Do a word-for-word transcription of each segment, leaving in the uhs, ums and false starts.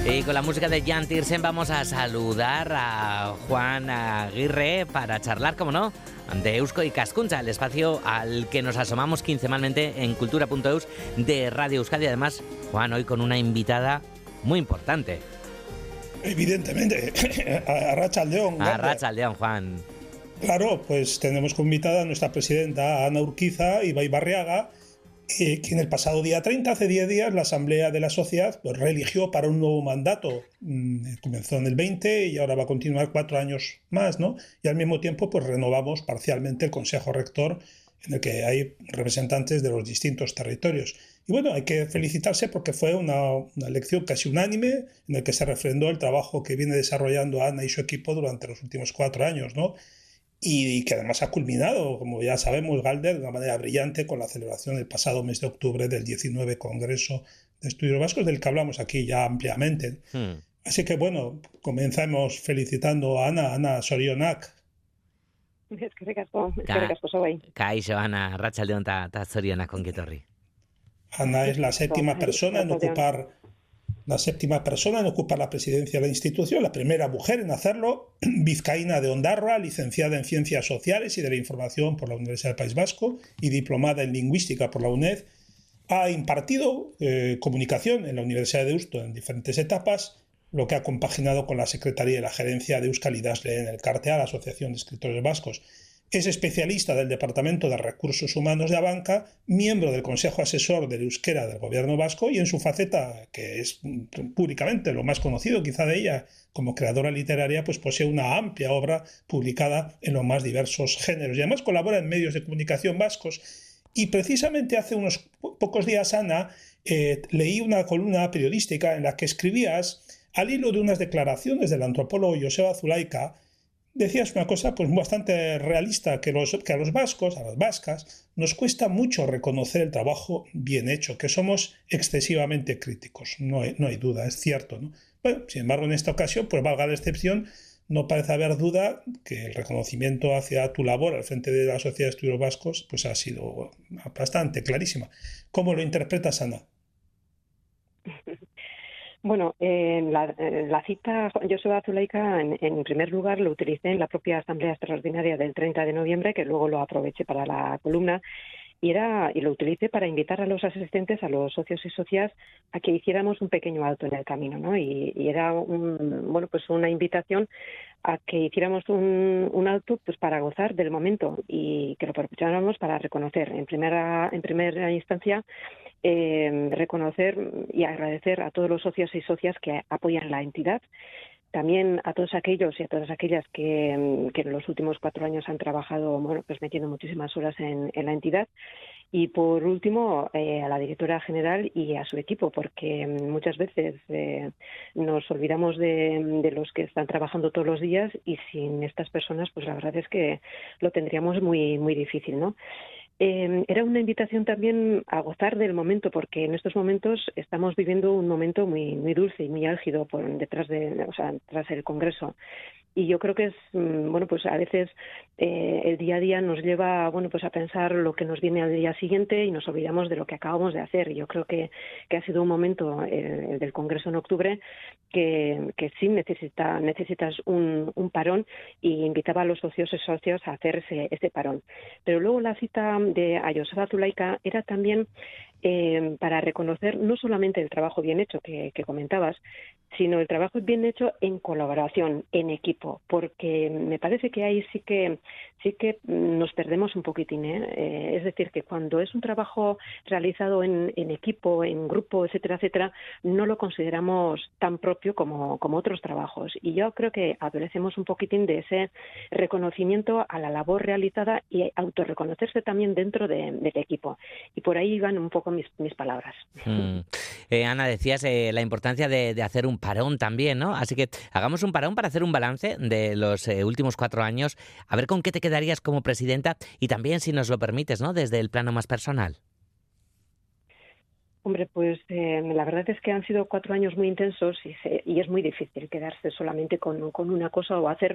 Y con la música de Jan Tiersen vamos a saludar a Juan Aguirre para charlar, como no, de Eusko Ikaskuntza, el espacio al que nos asomamos quincenalmente en cultura punto eus de Radio Euskadi. Además, Juan, hoy con una invitada muy importante. Evidentemente, a Arratsaldeon. A Arratsaldeon, Juan. Claro, pues tenemos como invitada a nuestra presidenta Ana Urquiza Ibaibarriaga, eh, que en el pasado día treinta, hace diez días, la Asamblea de la Sociedad pues, reeligió para un nuevo mandato. Mm, comenzó en el veinte y ahora va a continuar cuatro años más, ¿no? Y al mismo tiempo pues renovamos parcialmente el Consejo Rector, en el que hay representantes de los distintos territorios. Y bueno, hay que felicitarse porque fue una, una elección casi unánime en el que se refrendó el trabajo que viene desarrollando Ana y su equipo durante los últimos cuatro años, ¿no? Y que además ha culminado, como ya sabemos, Galder, de una manera brillante con la celebración el pasado mes de octubre del diecinueve Congreso de Estudios Vascos, del que hablamos aquí ya ampliamente. Hmm. Así que bueno, comenzamos felicitando a Ana, Ana Sorionak. Eskerrik asko, eskerrik asko zauei. Kaixo, Ana, Arratsaldeon ta Sorionak ongi etorri. Ana es la séptima persona en ocupar la séptima persona en ocupar la presidencia de la institución, la primera mujer en hacerlo, vizcaína de Ondarroa, licenciada en Ciencias Sociales y de la Información por la Universidad del País Vasco y diplomada en Lingüística por la UNED. Ha impartido eh, comunicación en la Universidad de Deusto en diferentes etapas, lo que ha compaginado con la Secretaría y la Gerencia de Euskal Idazle en el CARTEA, la Asociación de Escritores Vascos. Es especialista del Departamento de Recursos Humanos de Abanca, miembro del Consejo Asesor del Euskera del Gobierno Vasco y en su faceta, que es públicamente lo más conocido quizá de ella como creadora literaria, pues posee una amplia obra publicada en los más diversos géneros y además colabora en medios de comunicación vascos. Y precisamente hace unos pocos días, Ana, eh, leí una columna periodística en la que escribías, al hilo de unas declaraciones del antropólogo Joseba Zulaika, decías una cosa pues bastante realista, que, los, que a los vascos, a las vascas, nos cuesta mucho reconocer el trabajo bien hecho, que somos excesivamente críticos, no hay, no hay duda, es cierto, ¿no? Bueno, sin embargo, en esta ocasión, pues valga la excepción, no parece haber duda que el reconocimiento hacia tu labor al frente de la Sociedad de Estudios Vascos pues ha sido bastante clarísima. ¿Cómo lo interpretas, Ana? Bueno, eh, la, la cita Joseba Zulaika, en, en primer lugar, lo utilicé en la propia Asamblea Extraordinaria del treinta de noviembre, que luego lo aproveché para la columna, y, era, y lo utilicé para invitar a los asistentes, a los socios y socias, a que hiciéramos un pequeño alto en el camino, ¿no? Y, y era un, bueno, pues una invitación a que hiciéramos un, un alto pues para gozar del momento y que lo aprovecháramos para reconocer, en primera, en primera instancia, Eh, reconocer y agradecer a todos los socios y socias que apoyan la entidad, también a todos aquellos y a todas aquellas que, que en los últimos cuatro años han trabajado, bueno, pues metiendo muchísimas horas en, en la entidad, y por último eh, a la directora general y a su equipo, porque muchas veces eh, nos olvidamos de, de los que están trabajando todos los días y sin estas personas pues la verdad es que lo tendríamos muy, muy difícil, ¿no? Eh, era una invitación también a gozar del momento, porque en estos momentos estamos viviendo un momento muy muy dulce y muy álgido por detrás de, o sea, tras el Congreso. Y yo creo que es, bueno, pues a veces eh, el día a día nos lleva, bueno, pues a pensar lo que nos viene al día siguiente y nos olvidamos de lo que acabamos de hacer. Y yo creo que, que ha sido un momento, eh, el del Congreso en octubre, que, que sí necesita, necesitas un, un parón, y invitaba a los socios y socios a hacer ese, ese parón. Pero luego la cita de a Joseba Zulaika era también eh, para reconocer no solamente el trabajo bien hecho que, que comentabas, sino el trabajo bien hecho en colaboración, en equipo, porque me parece que ahí sí que sí que nos perdemos un poquitín, ¿eh? Eh, es decir, que cuando es un trabajo realizado en, en equipo, en grupo, etcétera, etcétera, no lo consideramos tan propio como, como otros trabajos. Y yo creo que adolecemos un poquitín de ese reconocimiento a la labor realizada y autorreconocerse también dentro de, del equipo. Y por ahí iban un poco mis, mis palabras. Mm. Eh, Ana, decías eh, la importancia de, de hacer un parón también, ¿no? Así que hagamos un parón para hacer un balance de los eh, últimos cuatro años, a ver con qué te quedarías como presidenta y también, si nos lo permites, ¿no? Desde el plano más personal. Hombre, pues eh, la verdad es que han sido cuatro años muy intensos y, se, y es muy difícil quedarse solamente con, con una cosa o hacer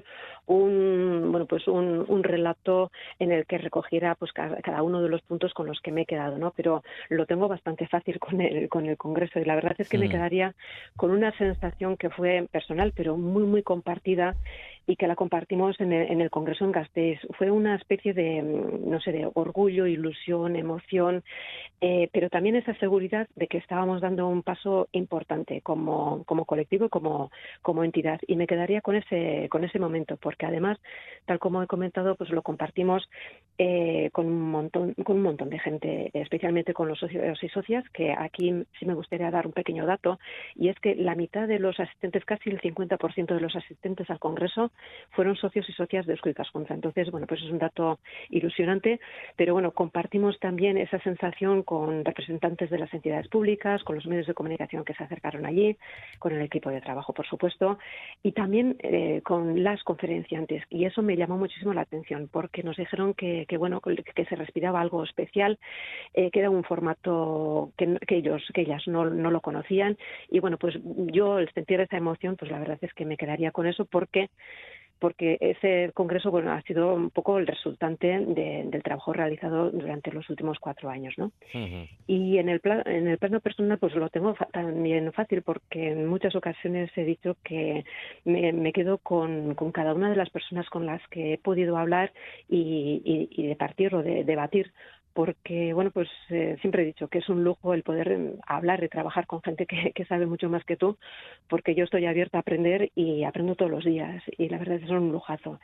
un bueno pues un, un relato en el que recogiera pues cada, cada uno de los puntos con los que me he quedado, ¿no? Pero lo tengo bastante fácil con el con el Congreso y la verdad es que mm. me quedaría con una sensación que fue personal pero muy muy compartida y que la compartimos en el, en el Congreso en Gasteiz. Fue una especie de, no sé, de orgullo, ilusión, emoción, eh, pero también esa seguridad de que estábamos dando un paso importante como, como colectivo, como, como entidad. Y me quedaría con ese, con ese momento, porque además, tal como he comentado, pues lo compartimos eh, con un montón, con un montón de gente, especialmente con los socios y socias, que aquí sí me gustaría dar un pequeño dato, y es que la mitad de los asistentes, casi el cincuenta por ciento de los asistentes al Congreso, fueron socios y socias de Eusko Ikaskuntza. Entonces, bueno, pues es un dato ilusionante, pero bueno, compartimos también esa sensación con representantes de las entidades públicas, con los medios de comunicación que se acercaron allí, con el equipo de trabajo, por supuesto, y también eh, con las conferenciantes. Y eso me llamó muchísimo la atención, porque nos dijeron que, que bueno, que se respiraba algo especial, eh, que era un formato que, que ellos, que ellas no, no lo conocían. Y bueno, pues yo al sentir esa emoción, pues la verdad es que me quedaría con eso, porque porque ese congreso bueno ha sido un poco el resultante de, del trabajo realizado durante los últimos cuatro años, ¿no? Uh-huh. Y en el plan, en el plano personal pues lo tengo fa- también fácil, porque en muchas ocasiones he dicho que me, me quedo con, con cada una de las personas con las que he podido hablar y, y, y debatir o de debatir. Porque, bueno, pues eh, siempre he dicho que es un lujo el poder eh, hablar y trabajar con gente que, que sabe mucho más que tú, porque yo estoy abierta a aprender y aprendo todos los días, y la verdad es que es un lujazo.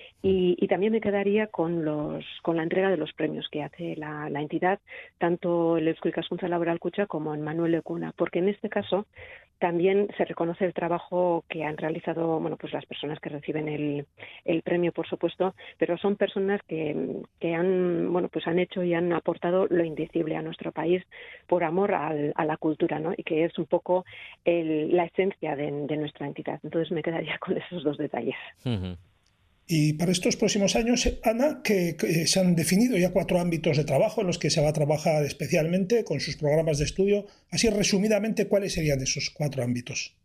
Y, y también me quedaría con los con la entrega de los premios que hace la, la entidad, tanto el Eusko Ikaskuntza Laboral Kutxa como en Manuel Lecuna, porque en este caso también se reconoce el trabajo que han realizado, bueno, pues las personas que reciben el, el premio, por supuesto, pero son personas que, que han, bueno, pues han hecho y han aportado lo indecible a nuestro país por amor al, a la cultura, ¿no? Y que es un poco el, la esencia de, de nuestra entidad. Entonces me quedaría con esos dos detalles. Uh-huh. Y para estos próximos años, Ana, que, que se han definido ya cuatro ámbitos de trabajo en los que se va a trabajar especialmente con sus programas de estudio. Así resumidamente, ¿cuáles serían esos cuatro ámbitos?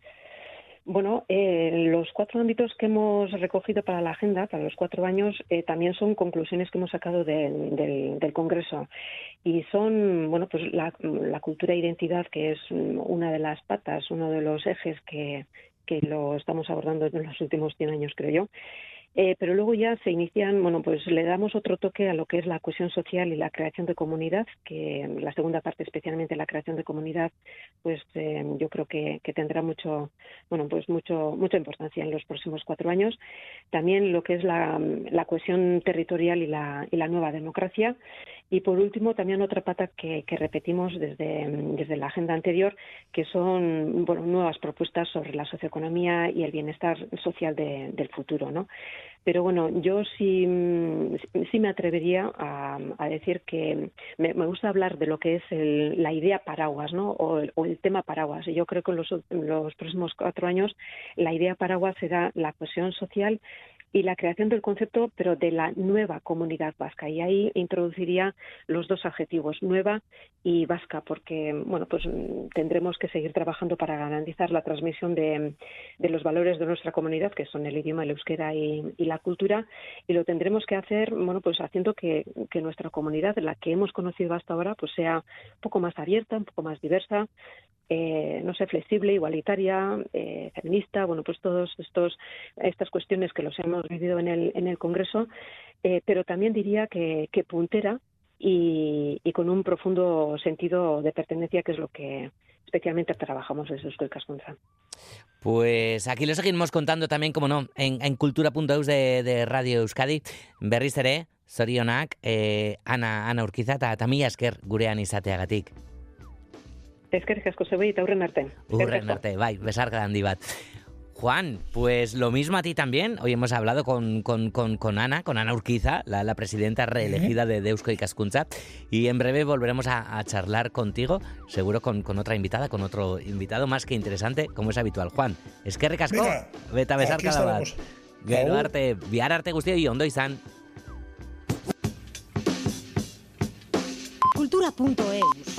Bueno, eh, los cuatro ámbitos que hemos recogido para la agenda, para los cuatro años, eh, también son conclusiones que hemos sacado de, de, del Congreso. Y son, bueno, pues la, la cultura e identidad, que es una de las patas, uno de los ejes que, que lo estamos abordando en los últimos cien años, creo yo. Eh, pero luego ya se inician, bueno, pues le damos otro toque a lo que es la cohesión social y la creación de comunidad, que la segunda parte, especialmente la creación de comunidad, pues eh, yo creo que, que tendrá mucho, bueno, pues mucho, mucha importancia en los próximos cuatro años. También lo que es la, la cohesión territorial y la, y la nueva democracia. Y por último, también otra pata que, que repetimos desde, desde la agenda anterior, que son, bueno, nuevas propuestas sobre la socioeconomía y el bienestar social de, del futuro, ¿no? Pero bueno, yo sí, sí me atrevería a, a decir que me, me gusta hablar de lo que es el, la idea paraguas, ¿no? O el, o el tema paraguas. Y yo creo que en los, en los próximos cuatro años la idea paraguas será la cohesión social y la creación del concepto, pero de la nueva comunidad vasca. Y ahí introduciría los dos adjetivos, nueva y vasca, porque bueno, pues tendremos que seguir trabajando para garantizar la transmisión de, de los valores de nuestra comunidad, que son el idioma, el euskera y, y la cultura, y lo tendremos que hacer, bueno, pues haciendo que, que nuestra comunidad, la que hemos conocido hasta ahora, pues sea un poco más abierta, un poco más diversa, Eh, no sé, flexible, igualitaria, eh, feminista, bueno, pues todos estos estas cuestiones que los hemos vivido en el en el Congreso, eh, pero también diría que, que puntera y, y con un profundo sentido de pertenencia, que es lo que especialmente trabajamos desde Eusko Ikaskuntza. Pues aquí lo seguimos contando también, como no, en, en kultura punto eus de, de Radio Euskadi. Berriz ere, zorionak, eh, Ana, Ana Urquiza, eta mila esker gurean izateagatik. Eskerrik asko zeuei eta hurren arte. Hurren arte, bai, besarka handi bat. Juan, pues lo mismo a ti también. Hoy hemos hablado con, con, con, con Ana, con Ana Urquiza, la, la presidenta reelegida de, de Eusko Ikaskuntza, y en breve volveremos a, a charlar contigo, seguro con, con otra invitada, con otro invitado más que interesante, como es habitual. Juan, eskerrik asko, beta besarka da bat. Gero arte, bihar arte guztioi ondo izan. kultura punto eus